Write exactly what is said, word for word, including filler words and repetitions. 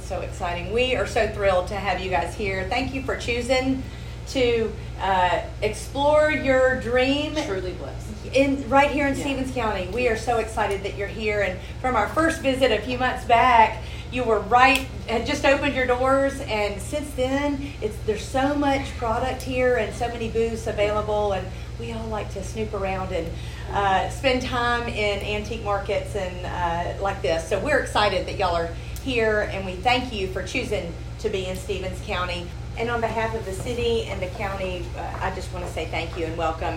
That's so exciting. We are so thrilled to have you guys here. Thank you for choosing to uh, explore your dream. Truly blessed. In, right here in Yeah. Stevens County. We are so excited that you're here. And from our first visit a few months back, you were right, had just opened your doors. And since then, it's there's so much product here and so many booths available. And we all like to snoop around and uh, spend time in antique markets and uh, like this. So we're excited that y'all are here. And we thank you for choosing to be in Stevens County. And on behalf of the city and the county, uh, I just want to say thank you and welcome.